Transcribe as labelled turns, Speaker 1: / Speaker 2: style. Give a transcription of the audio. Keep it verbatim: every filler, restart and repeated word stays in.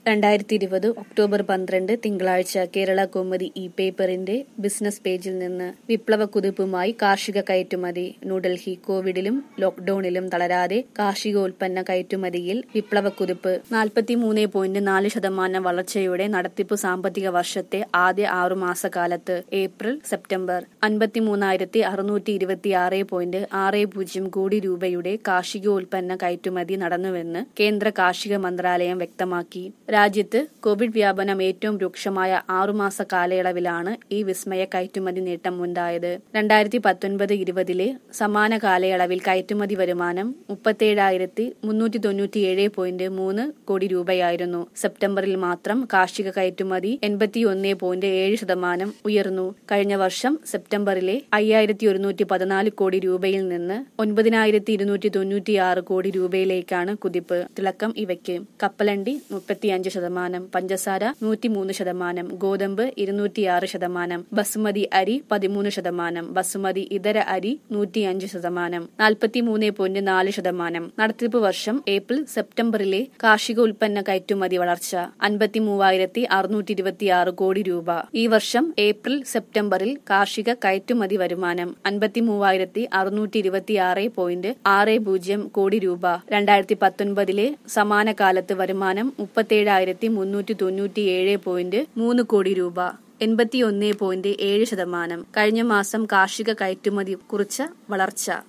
Speaker 1: രണ്ടായിരത്തി ഇരുപത് ഒക്ടോബർ പന്ത്രണ്ട് തിങ്കളാഴ്ച കേരള കൗമുദി ഇ പേപ്പറിന്റെ ബിസിനസ് പേജിൽ നിന്ന് വിപ്ലവ കുതിപ്പുമായി കാർഷിക കയറ്റുമതി. ന്യൂഡൽഹി. കോവിഡിലും ലോക്ഡൌണിലും തളരാതെ കാർഷികോൽപ്പന്ന കയറ്റുമതിയിൽ വിപ്ലവ കുതിപ്പ്. നാൽപ്പത്തിമൂന്ന് പോയിന്റ് നാല് ശതമാനം വളർച്ചയോടെ നടത്തിപ്പു സാമ്പത്തിക വർഷത്തെ ആദ്യ ആറുമാസക്കാലത്ത് ഏപ്രിൽ സെപ്റ്റംബർ അൻപത്തിമൂന്നായിരത്തി അറുന്നൂറ്റി ഇരുപത്തിയാറ് പോയിന്റ് ആറ് പൂജ്യം കോടി രൂപയുടെ കാർഷികോൽപ്പന്ന കയറ്റുമതി നടന്നുവെന്ന് കേന്ദ്ര കാർഷിക മന്ത്രാലയം വ്യക്തമാക്കി. രാജ്യത്ത് കോവിഡ് വ്യാപനം ഏറ്റവും രൂക്ഷമായ ആറുമാസ കാലയളവിലാണ് ഈ വിസ്മയ കയറ്റുമതി നേട്ടം ഉണ്ടായത്. രണ്ടായിരത്തി പത്തൊൻപത് ഇരുപതിലെ സമാന കാലയളവിൽ കയറ്റുമതി വരുമാനം മുപ്പത്തേഴായിരത്തി മുന്നൂറ്റി തൊണ്ണൂറ്റിയേഴ് പോയിന്റ് മൂന്ന് കോടി രൂപയായിരുന്നു. സെപ്റ്റംബറിൽ മാത്രം കാർഷിക കയറ്റുമതി എൺപത്തിയൊന്ന് പോയിന്റ് ഏഴ് ശതമാനം ഉയർന്നു. കഴിഞ്ഞ വർഷം സെപ്റ്റംബറിലെ അയ്യായിരത്തി ഒരുന്നൂറ്റി പതിനാല് കോടി രൂപയിൽ നിന്ന് ഒൻപതിനായിരത്തി ഇരുന്നൂറ്റി തൊണ്ണൂറ്റിയാറ് കോടി രൂപയിലേക്കാണ് കുതിപ്പ്. തിളക്കം ഇവയ്ക്ക്: കപ്പലണ്ടി മുപ്പത്തിയഞ്ച് ശതമാനം, പഞ്ചസാര നൂറ്റിമൂന്ന് ശതമാനം, ഗോതമ്പ് ഇരുന്നൂറ്റിയാറ് ശതമാനം, ബസുമതി അരി പതിമൂന്ന് ശതമാനം, ബസുമതി ഇതര അരി നൂറ്റിയഞ്ച് ശതമാനം, നാൽപ്പത്തിമൂന്ന് പോയിന്റ് നാല് ശതമാനം. നടത്തിപ്പ് വർഷം ഏപ്രിൽ സെപ്റ്റംബറിലെ കാർഷിക ഉൽപ്പന്ന കയറ്റുമതി വളർച്ച അൻപത്തി മൂവായിരത്തി അറുന്നൂറ്റി ഇരുപത്തിയാറ് കോടി രൂപ. ഈ വർഷം ഏപ്രിൽ സെപ്റ്റംബറിൽ കാർഷിക കയറ്റുമതി വരുമാനം അൻപത്തി മൂവായിരത്തി അറുന്നൂറ്റി ഇരുപത്തിയാറ് പോയിന്റ് ആറ് പൂജ്യം കോടി രൂപ. രണ്ടായിരത്തി പത്തൊൻപതിലെ സമാന കാലത്ത് വരുമാനം മുപ്പത്തേഴായിരത്തി മുന്നൂറ്റി തൊണ്ണൂറ്റിയേഴ് പോയിന്റ് മൂന്ന് കോടി രൂപ, എൺപത്തിയൊന്ന് പോയിന്റ് ഏഴ് ശതമാനം. കഴിഞ്ഞ മാസം കാർഷിക കയറ്റുമതി കുറിച്ച വളർച്ച